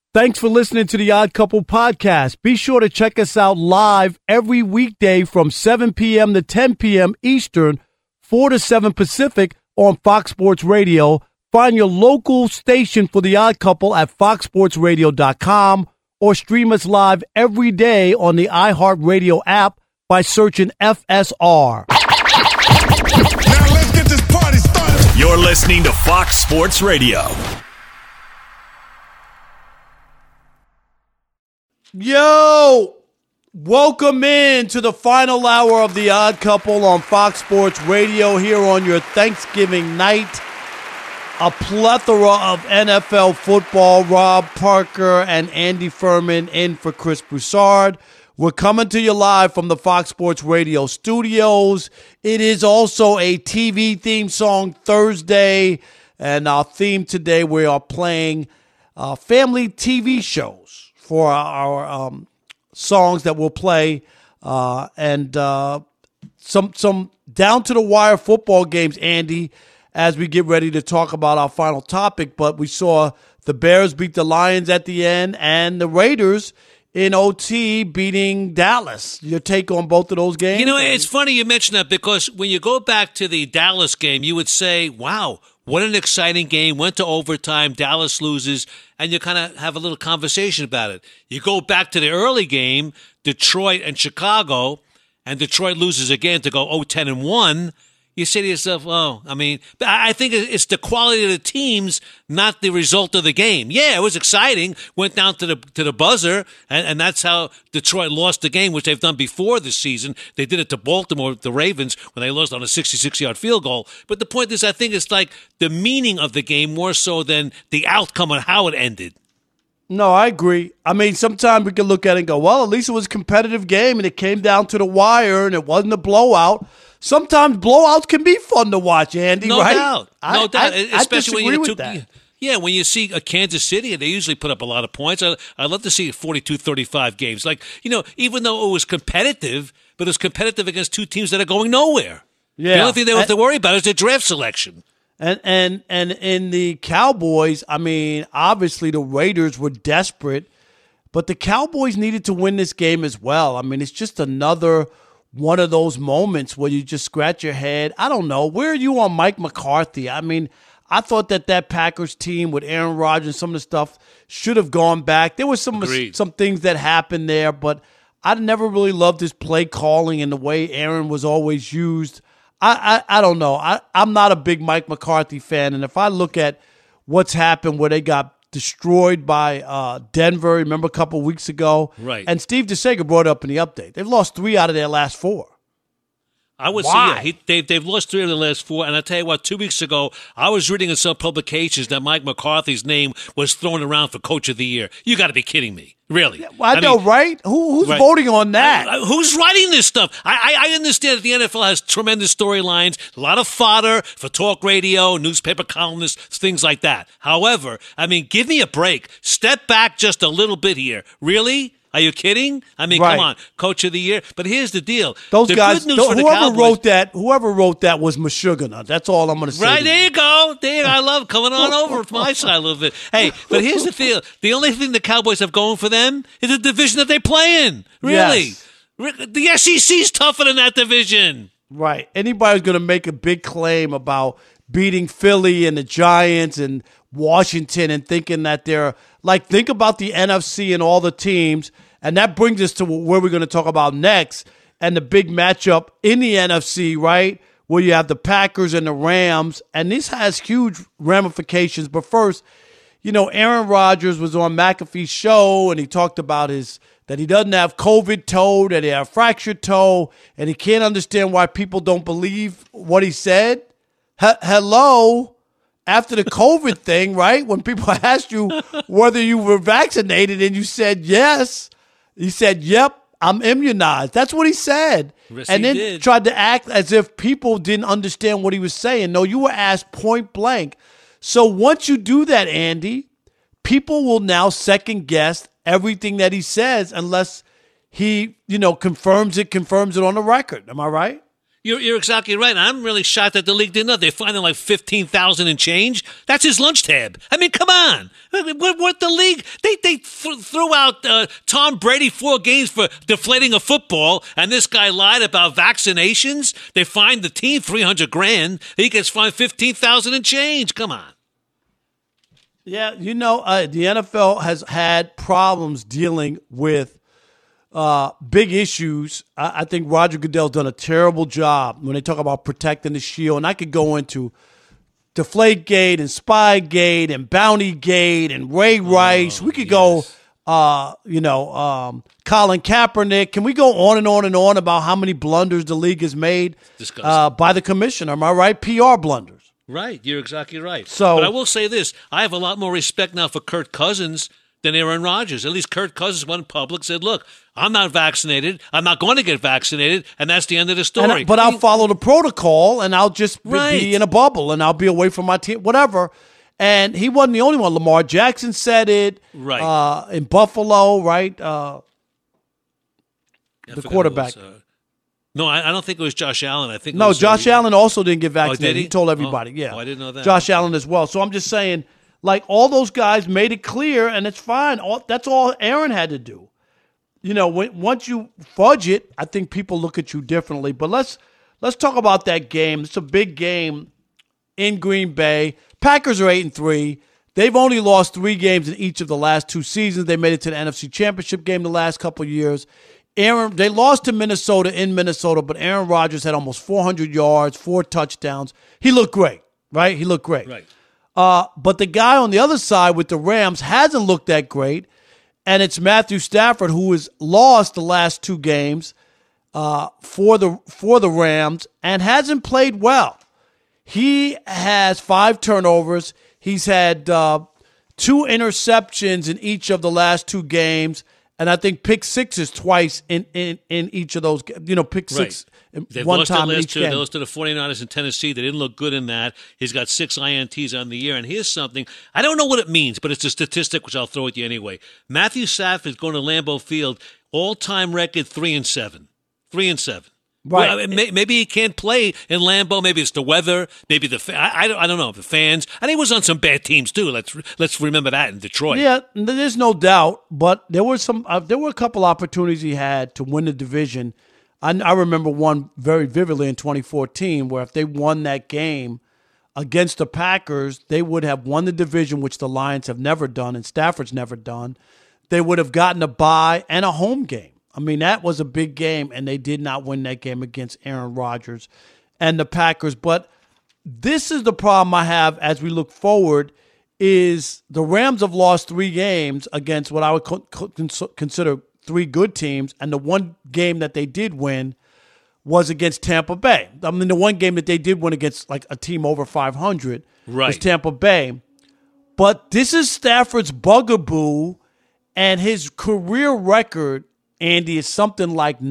Thanks for listening to the Odd Couple podcast. Be sure to check us out live every weekday from 7 p.m. to 10 p.m. Eastern, 4 to 7 Pacific on Fox Sports Radio. Find your local station for the Odd Couple at foxsportsradio.com or stream us live every day on the iHeartRadio app by searching FSR. Now let's get this party started. You're listening to Fox Sports Radio. Yo, welcome in to the final hour of the Odd Couple on Fox Sports Radio here on your Thanksgiving night. A plethora of NFL football. Rob Parker and Andy Furman in for Chris Broussard. We're coming to you live from the Fox Sports Radio studios. It is also a TV theme song Thursday, and our theme today, we are playing family TV shows for our songs that we'll play, and some down-to-the-wire football games, Andy, as we get ready to talk about our final topic. But we saw the Bears beat the Lions at the end, and the Raiders in OT beating Dallas. Your take on both of those games? You know, it's funny you mention that, because when you go back to the Dallas game, you would say, wow, what an exciting game. Went to overtime. Dallas loses. And you kind of have a little conversation about it. You go back to the early game, Detroit and Chicago, and Detroit loses again to go 0-10-1. You say to yourself, oh, I mean, I think it's the quality of the teams, not the result of the game. Yeah, it was exciting. Went down to the buzzer, and that's how Detroit lost the game, which they've done before this season. They did it to Baltimore, the Ravens, when they lost on a 66-yard field goal. But the point is, I think it's like the meaning of the game more so than the outcome and how it ended. No, I agree. I mean, sometimes we can look at it and go, well, at least it was a competitive game, and it came down to the wire, and it wasn't a blowout. Sometimes blowouts can be fun to watch, Andy, no right? Doubt. No doubt. Especially when with that. Yeah, when you see a Kansas City, they usually put up a lot of points. I love to see 42-35 games. Like, you know, even though it was competitive, but it was competitive against two teams that are going nowhere. Yeah. The only thing they have to worry about is their draft selection. And in the Cowboys, I mean, obviously the Raiders were desperate, but the Cowboys needed to win this game as well. I mean, it's just another one of those moments where you just scratch your head. I don't know. Where are you on Mike McCarthy? I mean, I thought that Packers team with Aaron Rodgers and some of the stuff should have gone back. There was some things that happened there, but I never really loved his play calling and the way Aaron was always used. I don't know. I'm not a big Mike McCarthy fan, and if I look at what's happened where they got destroyed by Denver, remember a couple weeks ago? Right. And Steve DeSager brought it up in the update. They've lost 3 out of their last 4. I would say, yeah, they've lost 3 of the last 4. And I tell you what, 2 weeks ago, I was reading in some publications that Mike McCarthy's name was thrown around for Coach of the Year. You got to be kidding me. Really? Yeah, well, I know, mean, right? Who's voting on that? Who's writing this stuff? I understand that the NFL has tremendous storylines, a lot of fodder for talk radio, newspaper columnists, things like that. However, I mean, give me a break. Step back just a little bit here. Really? Are you kidding? I mean, Come on, Coach of the Year. But here's the deal. Those guys, whoever wrote that was Meshuggah. That's all I'm going to say. Right, there you go. I love coming on over to my side a little bit. Hey, but here's the deal. The only thing the Cowboys have going for them is the division that they play in. Really. Yes. The SEC's tougher than that division. Right. Anybody's going to make a big claim about beating Philly and the Giants and Washington and thinking that they're like, think about the NFC and all the teams. And that brings us to where we're going to talk about next and the big matchup in the NFC, right? Where you have the Packers and the Rams. And this has huge ramifications. But first, you know, Aaron Rodgers was on McAfee's show and he talked about that he doesn't have COVID toe, that he has fractured toe, and he can't understand why people don't believe what he said. Hello? After the COVID thing, right? When people asked you whether you were vaccinated and you said yes, he said, yep, I'm immunized. That's what he said. Yes, and then did. Tried to act as if people didn't understand what he was saying. No, you were asked point blank. So once you do that, Andy, people will now second guess everything that he says unless he, confirms it on the record. Am I right? You're exactly right. I'm really shocked that the league didn't know. They're finding like 15,000 and change. That's his lunch tab. I mean, come on. What the league? They threw out Tom Brady 4 games for deflating a football, and this guy lied about vaccinations. They fined the team $300,000. He gets fined $15,000 and change. Come on. Yeah, the NFL has had problems dealing with big issues. I think Roger Goodell's done a terrible job when they talk about protecting the shield. And I could go into Deflategate and Spygate and Bountygate and Ray Rice. We could go, Colin Kaepernick. Can we go on and on and on about how many blunders the league has made by the commissioner? Am I right? PR blunders. Right. You're exactly right. But I will say this. I have a lot more respect now for Kirk Cousins than Aaron Rodgers. At least Kirk Cousins went public, said, look, I'm not vaccinated. I'm not going to get vaccinated. And that's the end of the story. But I'll follow the protocol, and I'll just be in a bubble, and I'll be away from my team, whatever. And he wasn't the only one. Lamar Jackson said it in Buffalo, right? The quarterback. No, I don't think it was Josh Allen. I think Josh Allen also didn't get vaccinated. Did he? He told everybody, I didn't know that. Josh Allen as well. So I'm just saying, like, all those guys made it clear, and it's fine. That's all Aaron had to do. Once you fudge it, I think people look at you differently. But let's talk about that game. It's a big game in Green Bay. Packers are 8-3. They've only lost 3 games in each of the last 2 seasons. They made it to the NFC Championship game the last couple of years. They lost to Minnesota in Minnesota, but Aaron Rodgers had almost 400 yards, 4 touchdowns. He looked great, right? He looked great. Right. But the guy on the other side with the Rams hasn't looked that great, and it's Matthew Stafford, who has lost the last 2 games for the Rams and hasn't played well. He has 5 turnovers. He's had 2 interceptions in each of the last 2 games, and I think pick sixes twice in each of those. Pick six one time in each game. They lost to the 49ers in Tennessee. They didn't look good in that. He's got 6 INTs on the year. And here's something. I don't know what it means, but it's a statistic which I'll throw at you anyway. Matthew Stafford is going to Lambeau Field, all-time record 3-7. 3-7. Right. Well, maybe he can't play in Lambeau. Maybe it's the weather. Maybe I don't know, the fans. And he was on some bad teams too. Let's remember that in Detroit. Yeah, there's no doubt. But there were a couple opportunities he had to win the division. I remember one very vividly in 2014, where if they won that game against the Packers, they would have won the division, which the Lions have never done and Stafford's never done. They would have gotten a bye and a home game. I mean, that was a big game, and they did not win that game against Aaron Rodgers and the Packers. But this is the problem I have as we look forward, is the Rams have lost 3 games against what I would consider 3 good teams, and the one game that they did win was against Tampa Bay. I mean, the one game that they did win against like a team over 500 was Tampa Bay. But this is Stafford's bugaboo, and his career record, Andy, is something like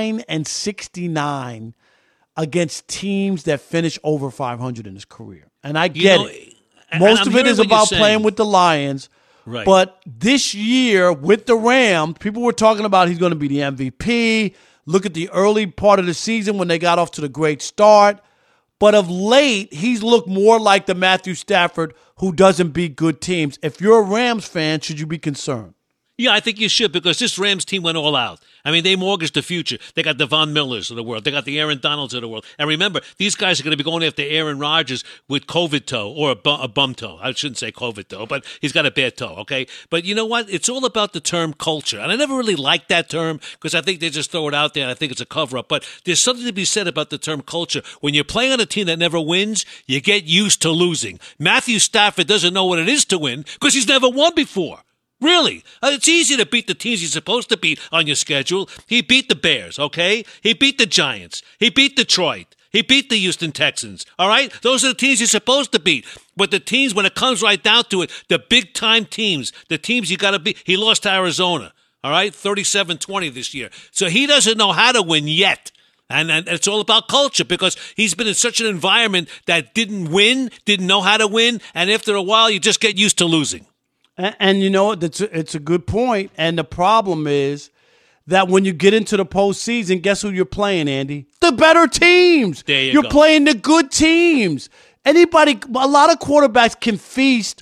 9-69 against teams that finish over 500 in his career. And I get it. Most of it is about playing with the Lions. Right. But this year with the Rams, people were talking about he's going to be the MVP. Look at the early part of the season when they got off to the great start. But of late, he's looked more like the Matthew Stafford who doesn't beat good teams. If you're a Rams fan, should you be concerned? Yeah, I think you should, because this Rams team went all out. I mean, they mortgaged the future. They got the Von Millers of the world. They got the Aaron Donalds of the world. And remember, these guys are going to be going after Aaron Rodgers with COVID toe, or a bum toe. I shouldn't say COVID toe, but he's got a bad toe, okay? But you know what? It's all about the term culture. And I never really liked that term, because I think they just throw it out there, and I think it's a cover-up. But there's something to be said about the term culture. When you're playing on a team that never wins, you get used to losing. Matthew Stafford doesn't know what it is to win, because he's never won before. Really? It's easy to beat the teams you're supposed to beat on your schedule. He beat the Bears, okay? He beat the Giants. He beat Detroit. He beat the Houston Texans, all right? Those are the teams you're supposed to beat. But the teams, when it comes right down to it, the big-time teams, the teams you got to beat. He lost to Arizona, all right? 37-20 this year. So he doesn't know how to win yet. And it's all about culture, because he's been in such an environment that didn't win, didn't know how to win, and after a while, you just get used to losing. And you know, it's a good point. And the problem is that when you get into the postseason, guess who you're playing, Andy? The better teams. You're playing the good teams. A lot of quarterbacks can feast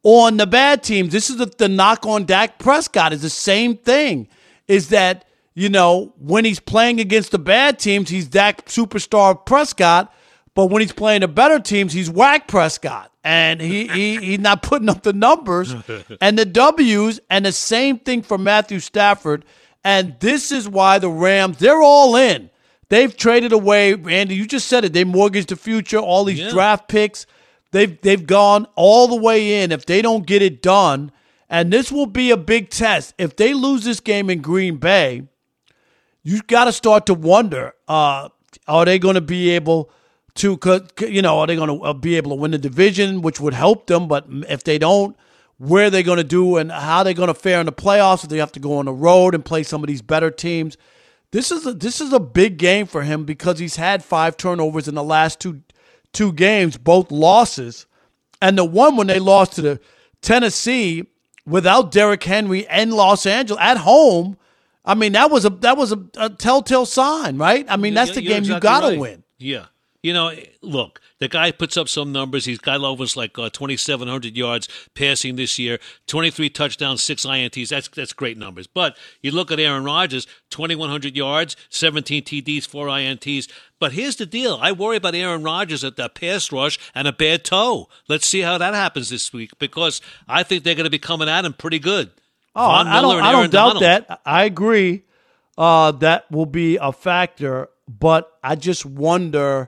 on the bad teams. This is the knock on Dak Prescott is the same thing, is that, when he's playing against the bad teams, he's Dak superstar Prescott, but when he's playing the better teams, he's whack Prescott. And he's not putting up the numbers and the W's, and the same thing for Matthew Stafford. And this is why the Rams, they're all in. They've traded away, Andy, you just said it, they mortgaged the future, all these draft picks. They've gone all the way in if they don't get it done. And this will be a big test. If they lose this game in Green Bay, you've got to start to wonder, are they going to be able to, are they going to be able to win the division, which would help them? But if they don't, where they're going to do and how they're going to fare in the playoffs, if they have to go on the road and play some of these better teams. This is a big game for him because he's had 5 turnovers in the last two games, both losses. And the one when they lost to the Tennessee without Derrick Henry and Los Angeles at home, I mean, that was a telltale sign, right? I mean, that's the game you got to win. Yeah. Look, the guy puts up some numbers. He's got almost like 2,700 yards passing this year, 23 touchdowns, 6 INTs. That's great numbers. But you look at Aaron Rodgers, 2,100 yards, 17 TDs, 4 INTs. But here's the deal. I worry about Aaron Rodgers at that pass rush and a bad toe. Let's see how that happens this week because I think they're going to be coming at him pretty good. Oh, I don't doubt that. I agree that will be a factor. But I just wonder,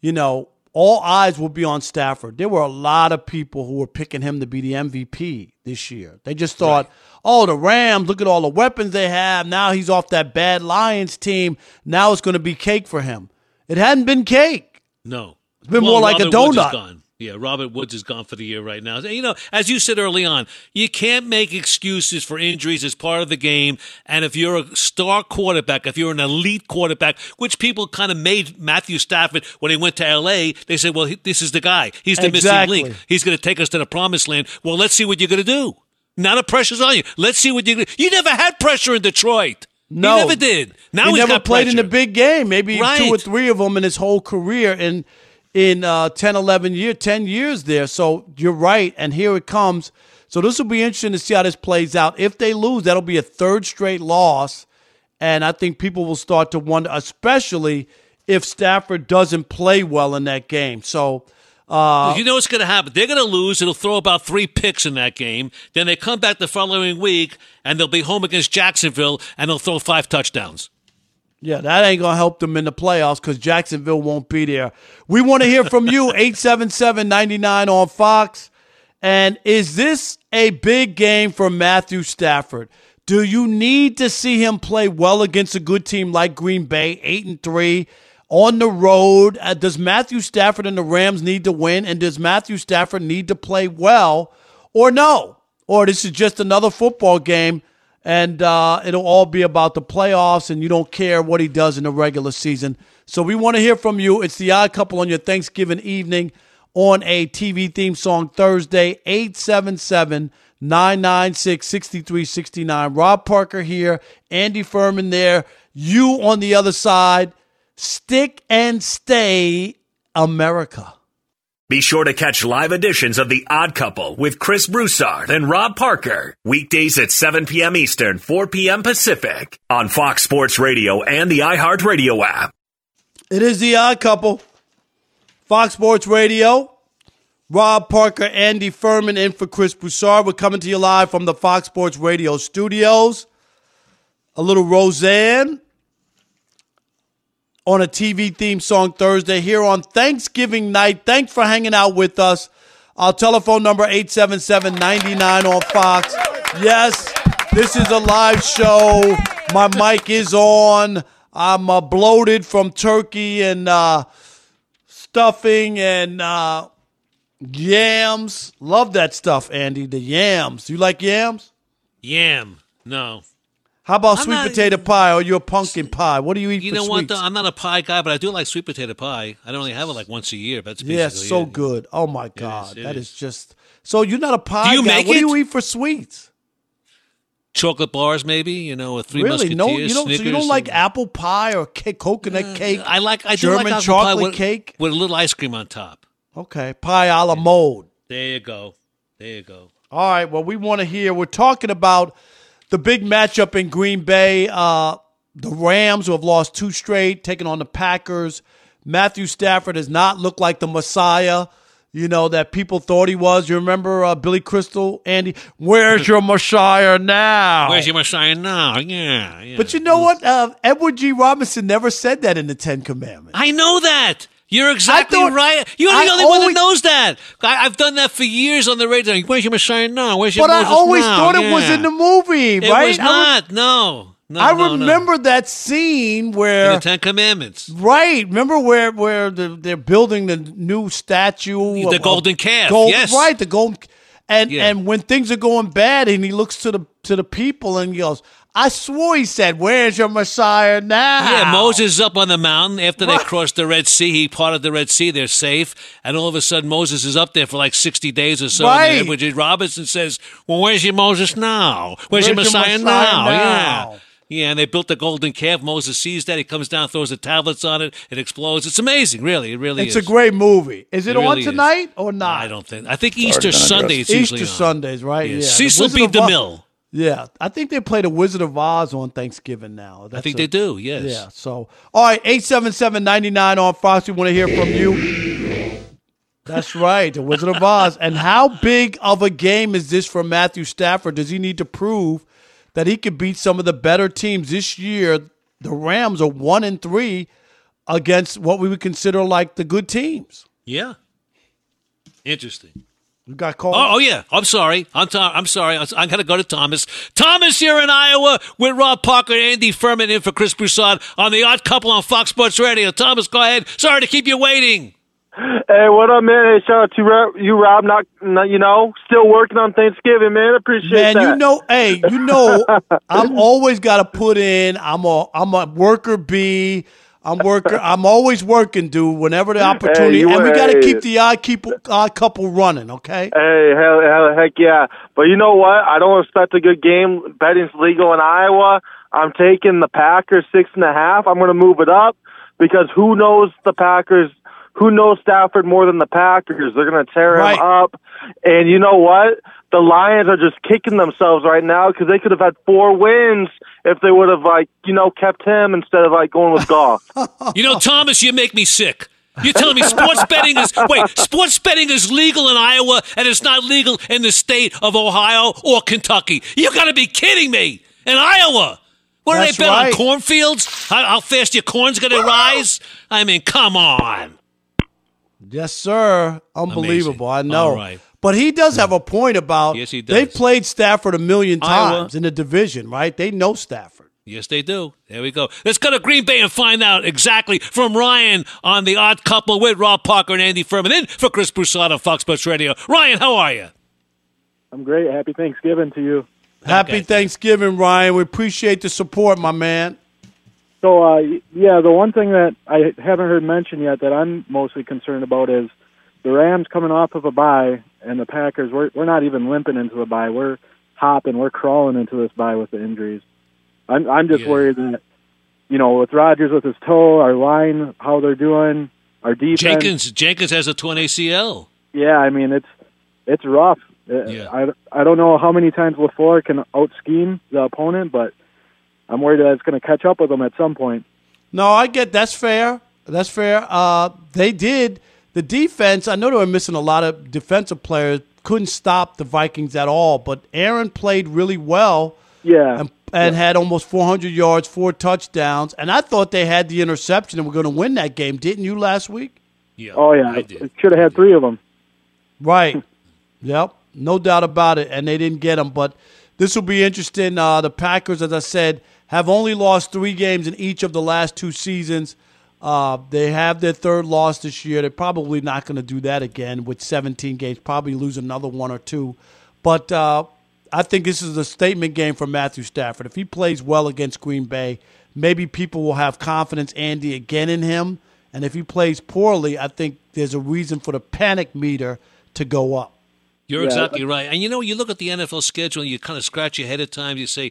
all eyes will be on Stafford. There were a lot of people who were picking him to be the MVP this year. They just thought, the Rams, look at all the weapons they have. Now he's off that bad Lions team. Now it's going to be cake for him. It hadn't been cake. No. It's been more like Robert a Woods is donut. gone. Yeah, Robert Woods is gone for the year right now. As you said early on, you can't make excuses for injuries as part of the game. And if you're a star quarterback, if you're an elite quarterback, which people kind of made Matthew Stafford when he went to L.A., they said, well, this is the guy. He's the missing link. He's going to take us to the promised land. Well, let's see what you're going to do. Now the pressure's on you. Let's see what you're going to do. You never had pressure in Detroit. No. You never did. Now he he's never got played pressure. in the big game. Maybe Right. 2 or 3 of them in his whole career. And in 10 years there. So you're right, and here it comes. So this will be interesting to see how this plays out. If they lose, that'll be a 3rd straight loss, and I think people will start to wonder, especially if Stafford doesn't play well in that game. So you know what's going to happen? They're going to lose. It'll throw about 3 picks in that game. Then they come back the following week, and they'll be home against Jacksonville, and they'll throw 5 touchdowns. Yeah, that ain't going to help them in the playoffs because Jacksonville won't be there. We want to hear from you, 877-99 on Fox. And is this a big game for Matthew Stafford? Do you need to see him play well against a good team like Green Bay, 8-3, on the road? Does Matthew Stafford and the Rams need to win? And does Matthew Stafford need to play well or no? Or this is just another football game and it'll all be about the playoffs, and you don't care what he does in the regular season. So we want to hear from you. It's the Odd Couple on your Thanksgiving evening on a TV theme song Thursday, 877-996-6369. Rob Parker here, Andy Furman there, you on the other side. Stick and stay, America. Be sure to catch live editions of The Odd Couple with Chris Broussard and Rob Parker. Weekdays at 7 p.m. Eastern, 4 p.m. Pacific on Fox Sports Radio and the iHeartRadio app. It is The Odd Couple. Fox Sports Radio. Rob Parker, Andy Furman in for Chris Broussard. We're coming to you live from the Fox Sports Radio studios. A little Roseanne on a TV theme song Thursday here on Thanksgiving night. Thanks for hanging out with us. Our telephone number, 877-99 on Fox. Yes, this is a live show. My mic is on. I'm bloated from turkey and stuffing and yams. Love that stuff, Andy, the yams. You like yams? Yam. No. How about sweet potato pie or your pumpkin pie? What do you eat for sweets? You know what? I'm not a pie guy, but I do like sweet potato pie. I only have it like once a year. But that's yeah, basically so it. good. Oh, my God. It That is. is just... So you're not a pie Do you guy. make What it? do you eat for sweets? Chocolate bars, maybe. A Three Really? Musketeers. No, you don't. So you Snickers, don't like and- apple pie or cake, coconut cake? I do German like apple chocolate pie with, cake. with a little ice cream on top. Okay, pie a la mode. There you go. There you go. All right, well, we want to hear. We're talking about the big matchup in Green Bay. The Rams, who have lost 2 straight, taking on the Packers. Matthew Stafford has not looked like the Messiah, that people thought he was. You remember Billy Crystal, Andy? Where's your Messiah now? Where's your Messiah now? Yeah. But you know what? Edward G. Robinson never said that in the 10 Commandments. I know that. You're exactly right. You're the only one that knows that. I've done that for years on the radio. Where's your Messiah now? Where's your Moses now? But I always thought it was in the movie, right? It was not. No. I remember that scene where in the 10 Commandments. Right. Remember where they're building the new statue, the golden calf. Yes. Right. The golden. And when things are going bad, and he looks to the people and he goes, I swore he said, where's your Messiah now? Yeah, Moses is up on the mountain. After they crossed the Red Sea, he parted the Red Sea. They're safe. And all of a sudden, Moses is up there for like 60 days or so. Right. And Edward J. Robinson says, well, where's your Moses now? Where's your Messiah now? Yeah. Yeah, and they built the golden calf. Moses sees that. He comes down, throws the tablets on it. It explodes. It's amazing, really. It really is. It's a great movie. Is it really on tonight or not? I don't think. I think Easter Sunday it's usually on. Easter Sundays, right? Yeah. Yeah. Cecil B. DeMille. Yeah, I think they play the Wizard of Oz on Thanksgiving now. I think they do, yes. Yeah, so, all right, 877-99 on Fox. We want to hear from you. That's right, the Wizard of Oz. And how big of a game is this for Matthew Stafford? Does he need to prove that he could beat some of the better teams this year? The Rams are 1-3 against what we would consider like the good teams. Yeah. Interesting. You got called? Oh, yeah. I'm sorry. I'm sorry. I'm going to go to Thomas. Thomas here in Iowa with Rob Parker and Andy Furman in for Chris Broussard on The Odd Couple on Fox Sports Radio. Thomas, go ahead. Sorry to keep you waiting. Hey, what up, man? Hey, shout out to you, Rob. Not still working on Thanksgiving, man. Appreciate that. I'm always got to put in. I'm a worker bee. I'm always working, dude. Whenever the opportunity, and we got to keep the odd couple running. Okay. Hey, heck yeah! But you know what? I don't expect a good game. Betting's legal in Iowa. I'm taking the Packers 6.5. I'm going to move it up because who knows the Packers? Who knows Stafford more than the Packers? They're going to tear him up. And you know what? The Lions are just kicking themselves right now because they could have had 4 wins if they would have, kept him instead of, going with Goff. Thomas, you make me sick. You're telling me sports betting is legal in Iowa and it's not legal in the state of Ohio or Kentucky. You got to be kidding me. In Iowa. What do they bet on cornfields? How fast your corn's going to rise? I mean, come on. Yes, sir. Unbelievable. Amazing. I know. All right. But he does have a point about yes, he does. They've played Stafford 1,000,000 Iowa. times in the division, right? They know Stafford. Yes, they do. There we go. Let's go to Green Bay and find out exactly from Ryan on The Odd Couple with Rob Parker and Andy Furman. In for Chris Broussard on Fox Sports Radio. Ryan, how are you? I'm great. Happy Thanksgiving to you. Happy Thanksgiving, Ryan. We appreciate the support, my man. So, the one thing that I haven't heard mentioned yet that I'm mostly concerned about is the Rams coming off of a bye, and the Packers, we're not even limping into a bye. We're hopping, we're crawling into this bye with the injuries. I'm just worried that, with Rodgers with his toe, our line, how they're doing, our defense. Jenkins has a torn ACL. Yeah, I mean, it's rough. Yeah. I don't know how many times LaFleur can out-scheme the opponent, but I'm worried that it's going to catch up with them at some point. No, I get that's fair. That's fair. They did. The defense, I know they were missing a lot of defensive players, couldn't stop the Vikings at all, but Aaron played really well. Yeah. And had almost 400 yards, 4 touchdowns. And I thought they had the interception and were going to win that game. Didn't you last week? Yeah. Oh, yeah. It should have had 3 of them. Right. Yep. No doubt about it. And they didn't get them. But this will be interesting. The Packers, as I said, have only lost 3 games in each of the last 2 seasons. They have their 3rd loss this year. They're probably not going to do that again with 17 games, probably lose another 1 or 2. But I think this is a statement game for Matthew Stafford. If he plays well against Green Bay, maybe people will have confidence, Andy, again in him. And if he plays poorly, I think there's a reason for the panic meter to go up. You're exactly right. And, you look at the NFL schedule and you kind of scratch your head at times. You say,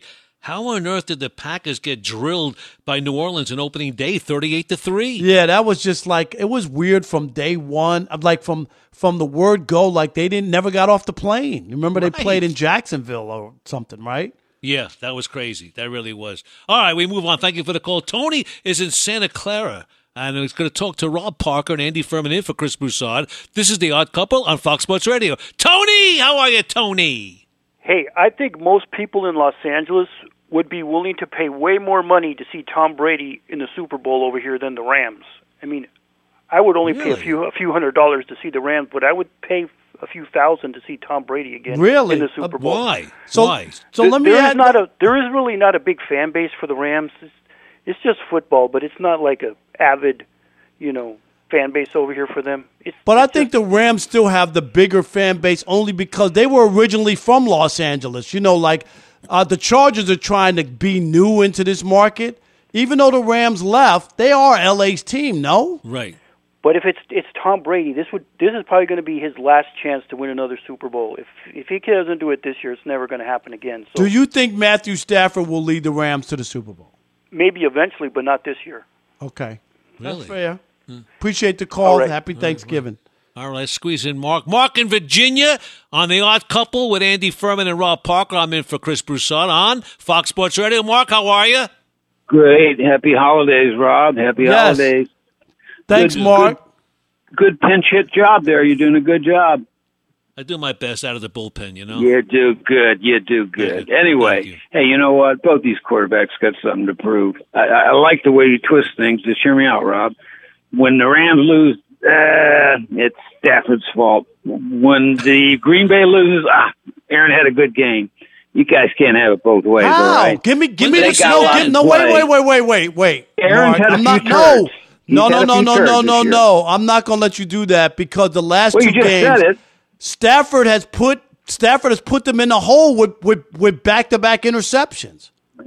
How on earth did the Packers get drilled by New Orleans in opening day, 38-3? Yeah, that was just like, it was weird from day one. Like from the word go, like they never got off the plane. Remember they played in Jacksonville or something, right? Yeah, that was crazy. That really was. All right, we move on. Thank you for the call. Tony is in Santa Clara, and he's going to talk to Rob Parker and Andy Furman in for Chris Broussard. This is The Odd Couple on Fox Sports Radio. Tony, how are you, Tony? Hey, I think most people in Los Angeles would be willing to pay way more money to see Tom Brady in the Super Bowl over here than the Rams. I mean, I would only pay a few $100s to see the Rams, but I would pay a few thousand to see Tom Brady again in the Super Bowl. Why? So let me add. There is really not a big fan base for the Rams. It's just football, but it's not like a avid, fan base over here for them. I think the Rams still have the bigger fan base only because they were originally from Los Angeles. The Chargers are trying to be new into this market. Even though the Rams left, they are LA's team, no? Right. But if it's Tom Brady, this is probably going to be his last chance to win another Super Bowl. If he doesn't do it this year, it's never going to happen again. So do you think Matthew Stafford will lead the Rams to the Super Bowl? Maybe eventually, but not this year. Okay. Really? That's fair. Appreciate the call. Right. Happy Thanksgiving. All right, let's squeeze in Mark. Mark in Virginia on The Odd Couple with Andy Furman and Rob Parker. I'm in for Chris Broussard on Fox Sports Radio. Mark, how are you? Great. Happy holidays, Rob. Happy holidays. Thanks, Mark. Good pinch hit job there. You're doing a good job. I do my best out of the bullpen, You do good. You do good. Anyway, hey, you know what? Both these quarterbacks got something to prove. I like the way you twist things. Just hear me out, Rob. When the Rams lose, it's Stafford's fault. When the Green Bay loses, Aaron had a good game. You guys can't have it both ways, all right? Give me the snow. Wait. Aaron's Mark, had a few turns. No. I'm not going to let you do that because the last two you just games, said it. Stafford has put them in the hole with back-to-back interceptions.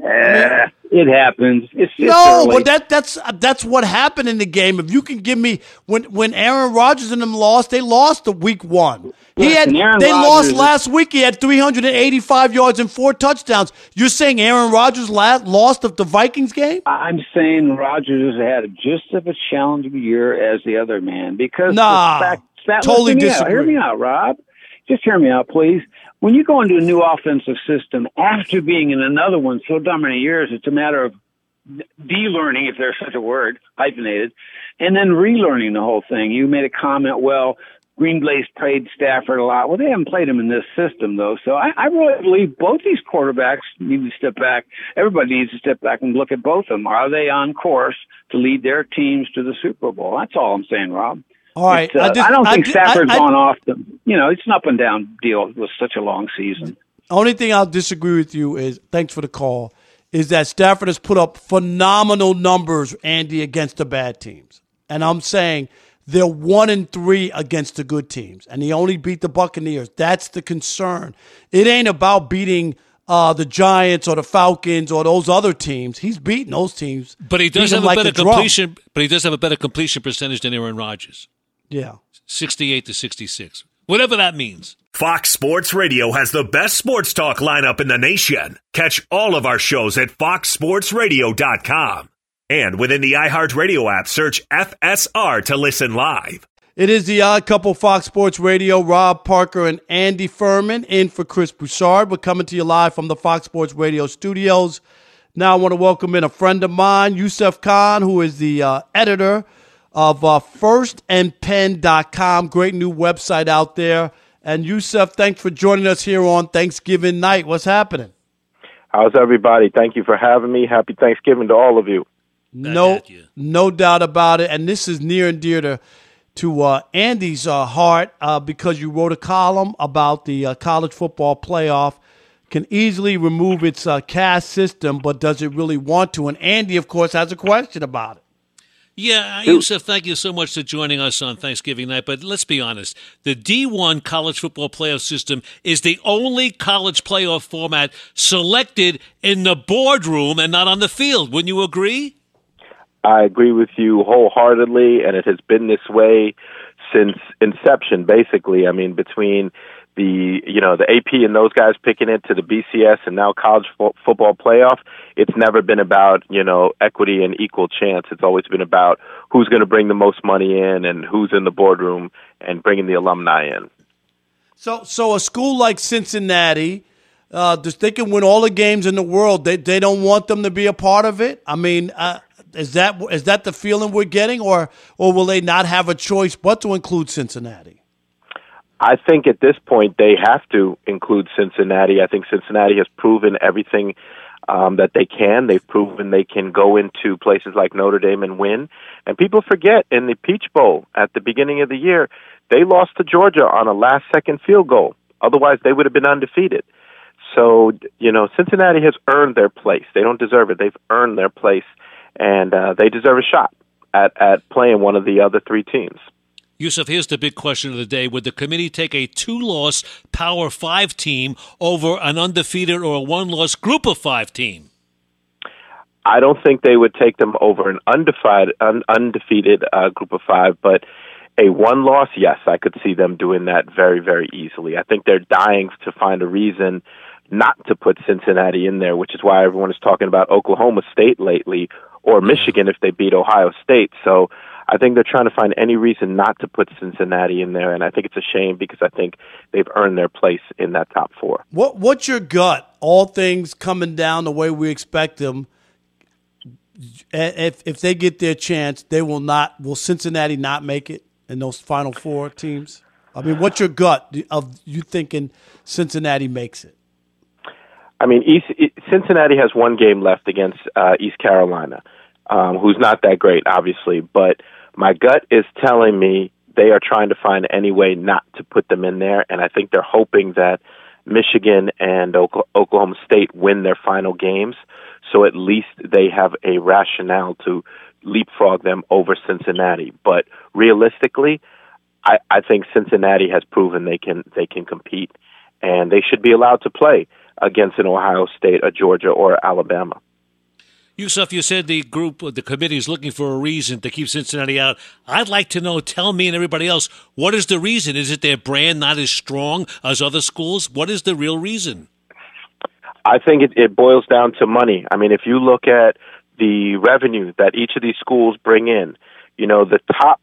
It happens. It's no, but that's what happened in the game. If you can give me when Aaron Rodgers and them lost, they lost the week one. They lost last week. He had 385 yards and 4 touchdowns. You're saying Aaron Rodgers lost the Vikings game? I'm saying Rodgers has had just as a challenging year as the other man because totally disagree. Hear me out, Rob. Just hear me out, please. When you go into a new offensive system after being in another one so many years, it's a matter of de-learning, if there's such a word, hyphenated, and then relearning the whole thing. You made a comment, Green Bay's played Stafford a lot. Well, they haven't played him in this system, though. So I really believe both these quarterbacks need to step back. Everybody needs to step back and look at both of them. Are they on course to lead their teams to the Super Bowl? That's all I'm saying, Rob. All right. I don't think Stafford's gone off. It's an up and down deal with such a long season. Only thing I'll disagree with you is, thanks for the call, is that Stafford has put up phenomenal numbers, Andy, against the bad teams. And I'm saying they're 1-3 against the good teams. And he only beat the Buccaneers. That's the concern. It ain't about beating the Giants or the Falcons or those other teams. He's beaten those teams. But he does have a better completion. But he does have a better completion percentage than Aaron Rodgers. Yeah. 68-66. Whatever that means. Fox Sports Radio has the best sports talk lineup in the nation. Catch all of our shows at foxsportsradio.com. And within the iHeartRadio app, search FSR to listen live. It is the Odd Couple, Fox Sports Radio. Rob Parker and Andy Furman in for Chris Broussard. We're coming to you live from the Fox Sports Radio studios. Now I want to welcome in a friend of mine, Yusuf Khan, who is the editor of firstandpen.com. Great new website out there. And Yusuf, thanks for joining us here on Thanksgiving night. What's happening? How's everybody? Thank you for having me. Happy Thanksgiving to all of you. No doubt about it. And this is near and dear to Andy's heart because you wrote a column about the college football playoff. Can easily remove its caste system, but does it really want to? And Andy, of course, has a question about it. Yeah, Yusuf, thank you so much for joining us on Thanksgiving night. But let's be honest, the D1 college football playoff system is the only college playoff format selected in the boardroom and not on the field. Wouldn't you agree? I agree with you wholeheartedly, and it has been this way since inception, basically. I mean, between the AP and those guys picking it to the BCS and now college football playoff, it's never been about, equity and equal chance. It's always been about who's going to bring the most money in and who's in the boardroom and bringing the alumni in. So a school like Cincinnati, they can win all the games in the world. They don't want them to be a part of it. I mean, is that the feeling we're getting, or will they not have a choice but to include Cincinnati? I think at this point they have to include Cincinnati. I think Cincinnati has proven everything that they can. They've proven they can go into places like Notre Dame and win. And people forget, in the Peach Bowl at the beginning of the year, they lost to Georgia on a last-second field goal. Otherwise, they would have been undefeated. So, Cincinnati has earned their place. They don't deserve it. They've earned their place, and they deserve a shot at playing one of the other three teams. Yusuf, here's the big question of the day. Would the committee take a 2-loss Power 5 team over an undefeated or a 1-loss Group of 5 team? I don't think they would take them over an undefeated Group of 5, but a 1-loss, yes, I could see them doing that very, very easily. I think they're dying to find a reason not to put Cincinnati in there, which is why everyone is talking about Oklahoma State lately, or Michigan if they beat Ohio State. So I think they're trying to find any reason not to put Cincinnati in there, and I think it's a shame because I think they've earned their place in that top 4. What's your gut? All things coming down the way we expect them. If they get their chance, they will not. Will Cincinnati not make it in those Final 4 teams? I mean, what's your gut of you thinking Cincinnati makes it? I mean, Cincinnati has one game left against East Carolina, who's not that great, obviously. But my gut is telling me they are trying to find any way not to put them in there, and I think they're hoping that Michigan and Oklahoma State win their final games, so at least they have a rationale to leapfrog them over Cincinnati. But realistically, I think Cincinnati has proven they can compete, and they should be allowed to play against an Ohio State, a Georgia, or Alabama. Yusuf, you said the committee is looking for a reason to keep Cincinnati out. I'd like to know, tell me and everybody else, what is the reason? Is it their brand not as strong as other schools? What is the real reason? I think it boils down to money. I mean, if you look at the revenue that each of these schools bring in, the top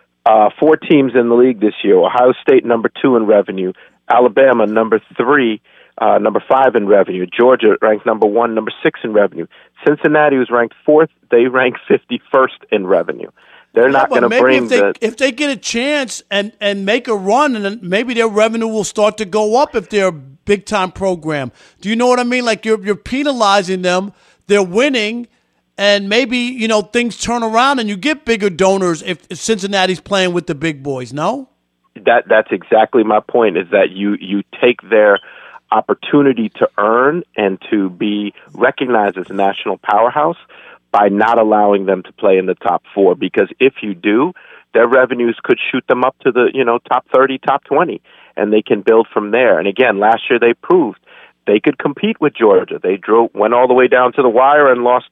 4 teams in the league this year, Ohio State number 2 in revenue, Alabama number 3, number 5 in revenue, Georgia ranked number 1, number 6 in revenue. Cincinnati was ranked 4th. They ranked 51st in revenue. They're not going to bring if they get a chance and make a run, and then maybe their revenue will start to go up if they're a big-time program. Do you know what I mean? Like you're penalizing them. They're winning, and maybe, things turn around and you get bigger donors if Cincinnati's playing with the big boys, no? That's exactly my point, is that you take their opportunity to earn and to be recognized as a national powerhouse by not allowing them to play in the top 4, because if you do, their revenues could shoot them up to the top 30, top 20, and they can build from there. And again, last year they proved they could compete with Georgia. They went all the way down to the wire and lost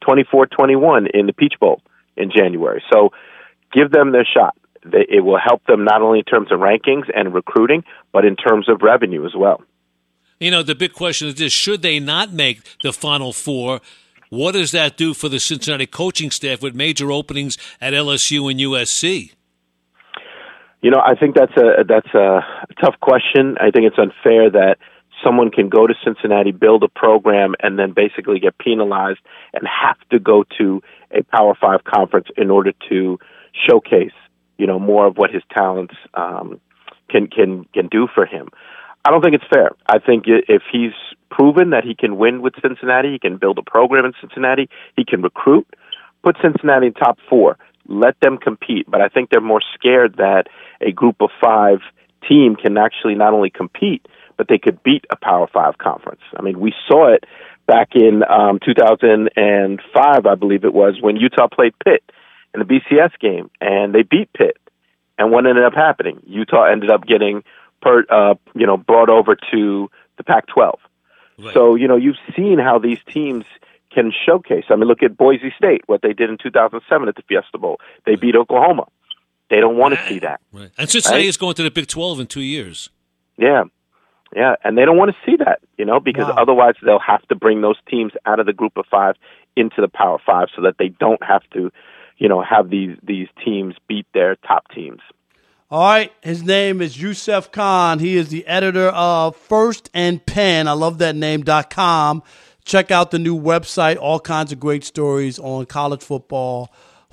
24-21 in the Peach Bowl in January. So give them their shot. It will help them not only in terms of rankings and recruiting, but in terms of revenue as well. The big question is this: should they not make the Final 4? What does that do for the Cincinnati coaching staff with major openings at LSU and USC? I think that's a tough question. I think it's unfair that someone can go to Cincinnati, build a program, and then basically get penalized and have to go to a Power 5 conference in order to showcase, more of what his talents can do for him. I don't think it's fair. I think if he's proven that he can win with Cincinnati, he can build a program in Cincinnati, he can recruit, put Cincinnati in top 4, let them compete. But I think they're more scared that a Group of 5 team can actually not only compete, but they could beat a Power 5 conference. I mean, we saw it back in 2005, I believe it was, when Utah played Pitt in the BCS game, and they beat Pitt. And what ended up happening? Utah ended up getting brought over to the Pac-12. Right. So, you've seen how these teams can showcase. I mean, look at Boise State, what they did in 2007 at the Fiesta Bowl. They beat Oklahoma. They don't want to see that. Right. And Cincinnati is going to the Big 12 in 2 years. Yeah. Yeah, and they don't want to see that, because otherwise they'll have to bring those teams out of the group of 5 into the Power 5 so that they don't have to, have these teams beat their top teams. All right, his name is Youssef Khan. He is the editor of First and Pen. I love that name.com. Check out the new website, all kinds of great stories on college football,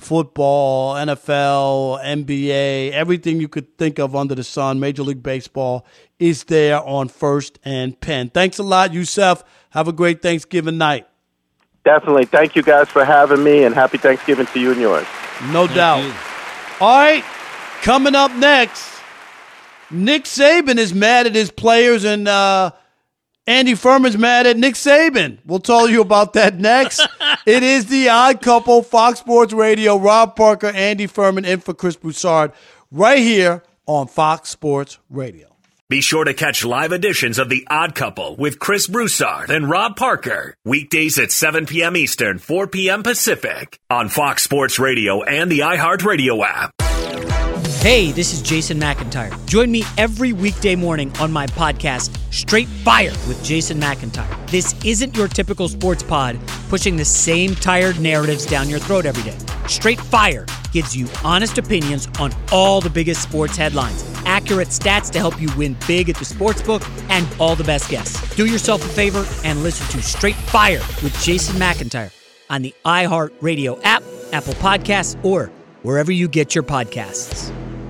NFL, NBA, everything you could think of under the sun. Major League Baseball is there on First and Pen. Thanks a lot, Youssef. Have a great Thanksgiving night. Definitely. Thank you guys for having me, and happy Thanksgiving to you and yours. No doubt. All right, coming up next, Nick Saban is mad at his players, and Andy Furman's mad at Nick Saban. We'll tell you about that next. It is The Odd Couple, Fox Sports Radio. Rob Parker, Andy Furman, in for Chris Broussard, right here on Fox Sports Radio. Be sure to catch live editions of The Odd Couple with Chris Broussard and Rob Parker. Weekdays at 7 p.m. Eastern, 4 p.m. Pacific on Fox Sports Radio and the iHeartRadio app. Hey, this is Jason McIntyre. Join me every weekday morning on my podcast, Straight Fire with Jason McIntyre. This isn't your typical sports pod pushing the same tired narratives down your throat every day. Straight Fire gives you honest opinions on all the biggest sports headlines, accurate stats to help you win big at the sportsbook, and all the best guests. Do yourself a favor and listen to Straight Fire with Jason McIntyre on the iHeartRadio app, Apple Podcasts, or wherever you get your podcasts.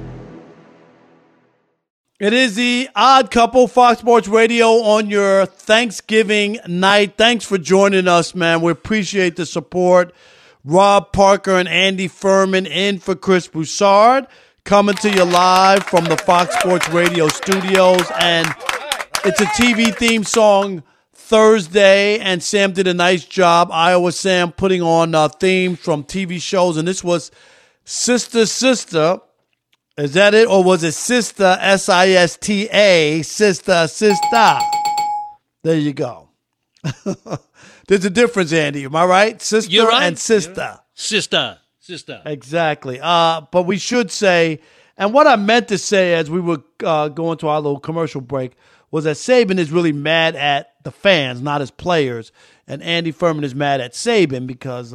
It is The Odd Couple, Fox Sports Radio on your Thanksgiving night. Thanks for joining us, man. We appreciate the support. Rob Parker and Andy Furman in for Chris Broussard, coming to you live from the Fox Sports Radio studios. And it's a TV theme song Thursday, and Sam did a nice job, Iowa Sam, putting on themes from TV shows. And this was Sister Sister. Is that it? Or was it Sister, S-I-S-T-A, Sister? There you go. There's a difference, Andy. Am I right? Sister right. And sister. Sister. Exactly. But we should say, and what I meant to say as we were going to our little commercial break was that Saban is really mad at the fans, not his players. And Andy Furman is mad at Saban because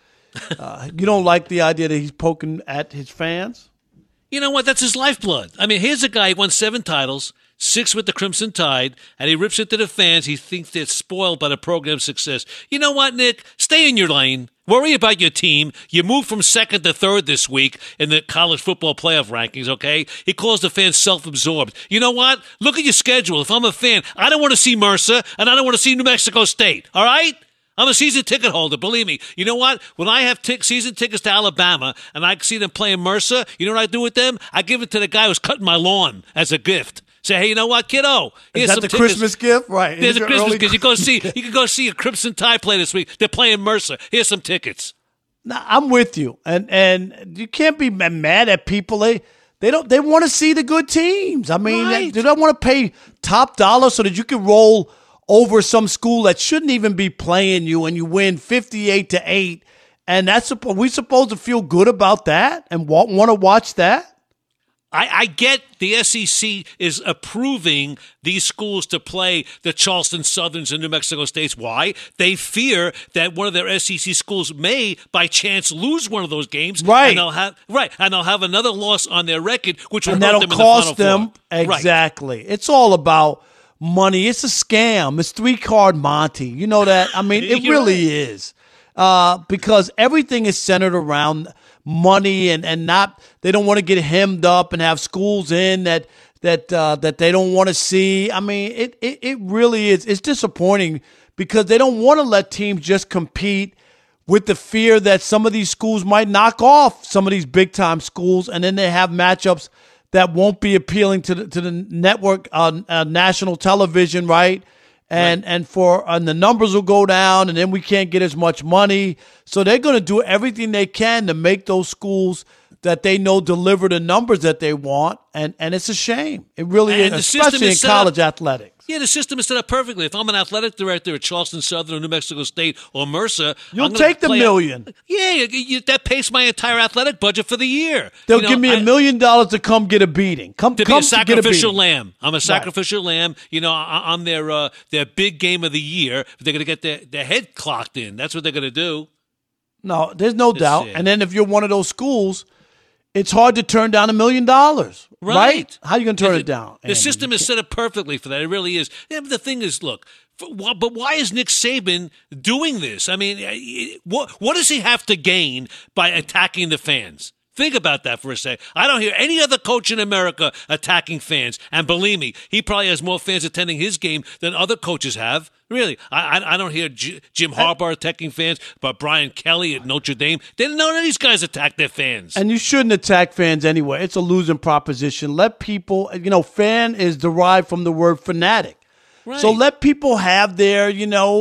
you don't like the idea that he's poking at his fans? You know what? That's his lifeblood. I mean, here's a guy who won 7 titles, 6 with the Crimson Tide, and he rips it to the fans. He thinks they're spoiled by the program's success. You know what, Nick? Stay in your lane. Worry about your team. You moved from 2nd to 3rd this week in the college football playoff rankings, okay? He calls the fans self-absorbed. You know what? Look at your schedule. If I'm a fan, I don't want to see Mercer, and I don't want to see New Mexico State, all right? I'm a season ticket holder, believe me. You know what? When I have season tickets to Alabama and I see them playing Mercer, you know what I do with them? I give it to the guy who's cutting my lawn as a gift. Say, hey, you know what, kiddo? Is that the Christmas gift? Right. There's a Christmas gift. You can go see a Crimson Tide play this week. They're playing Mercer. Here's some tickets. Now, I'm with you. And you can't be mad at people. They want to see the good teams. I mean, right. They don't want to pay top dollar so that you can roll over some school that shouldn't even be playing you, and you win 58-8, and we supposed to feel good about that and want to watch that? I get the SEC is approving these schools to play the Charleston Southerns and New Mexico States. Why? They fear that one of their SEC schools may, by chance, lose one of those games. Right. And they'll have another loss on their record, which will and hurt that'll them cost in the Final them. Four. Exactly. Right. It's all about money. It's a scam. It's 3-card Monty. You know that? I mean, it really is. Because everything is centered around money and not, they don't want to get hemmed up and have schools in that they don't want to see. I mean, it really is. It's disappointing because they don't want to let teams just compete with the fear that some of these schools might knock off some of these big time schools, and then they have matchups that won't be appealing to the network on national television, right? And the numbers will go down, and then we can't get as much money. So they're going to do everything they can to make those schools that they know deliver the numbers that they want, and it's a shame. It really is, especially in college athletics. Yeah, the system is set up perfectly. If I'm an athletic director at Charleston Southern or New Mexico State or Mercer, you'll take the $1 million. That pays my entire athletic budget for the year. They'll give me $1 million to come get a beating. Come be a sacrificial lamb. I'm a Right. sacrificial lamb. I'm their big game of the year. They're going to get their head clocked in. That's what they're going to do. No, there's no doubt. And then if you're one of those schools, it's hard to turn down $1 million. Right? How are you going to turn it down? The system is set up perfectly for that. It really is. Yeah, but the thing is, look, but why is Nick Saban doing this? I mean, what does he have to gain by attacking the fans? Think about that for a second. I don't hear any other coach in America attacking fans. And believe me, he probably has more fans attending his game than other coaches have. Really. I don't hear Jim Harbaugh attacking fans, but Brian Kelly at Notre Dame. None of these guys attack their fans. And you shouldn't attack fans anyway. It's a losing proposition. Let people, fan is derived from the word fanatic. Right. So let people have their,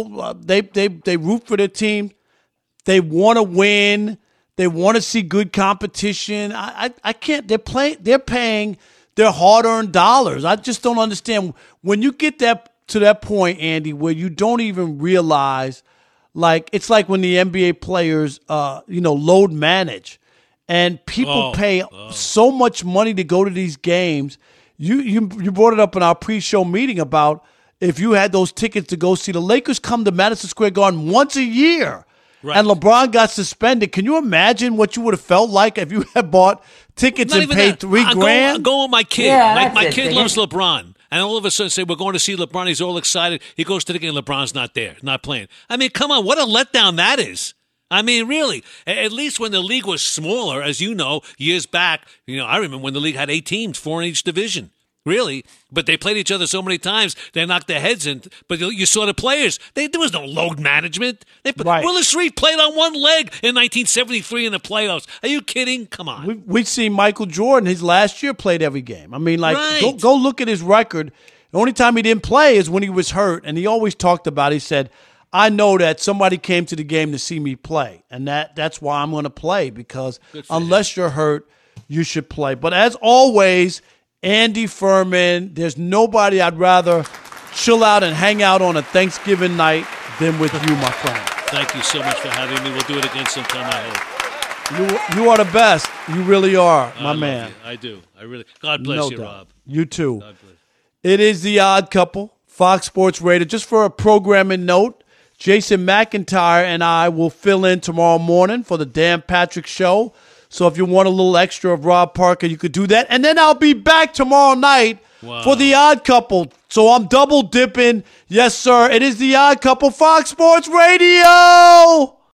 they root for their team. They want to win. They want to see good competition. I can't. They're paying their hard-earned dollars. I just don't understand when you get to that point, Andy, where you don't even realize, it's like when the NBA players, load manage, and people pay so much money to go to these games. You brought it up in our pre-show meeting about if you had those tickets to go see the Lakers come to Madison Square Garden once a year. Right. And LeBron got suspended. Can you imagine what you would have felt like if you had bought tickets and paid $3,000? I'm going with my kid. Yeah, my kid loves LeBron. And all of a sudden say, we're going to see LeBron. He's all excited. He goes to the game. LeBron's not there, not playing. I mean, come on. What a letdown that is. I mean, really. At least when the league was smaller, as you know, years back, I remember when the league had 8 teams, 4 in each division. Really? But they played each other so many times, they knocked their heads in. But you saw the players. There was no load management. Right. Willis Reed played on one leg in 1973 in the playoffs. Are you kidding? Come on. We've seen Michael Jordan, his last year, played every game. I mean, right. go look at his record. The only time he didn't play is when he was hurt. And he always talked about it. He said, I know that somebody came to the game to see me play. And that's why I'm going to play, because unless you're hurt, you should play. But as always, Andy Furman, there's nobody I'd rather chill out and hang out on a Thanksgiving night than with you, my friend. Thank you so much for having me. We'll do it again sometime, I hope. You are the best. You really are, my man. I do. I really. God bless you, Rob. You too. God bless. It is The Odd Couple, Fox Sports Radio. Just for a programming note, Jason McIntyre and I will fill in tomorrow morning for the Dan Patrick Show. So if you want a little extra of Rob Parker, you could do that. And then I'll be back tomorrow night for The Odd Couple. So I'm double dipping. Yes, sir. It is The Odd Couple, Fox Sports Radio.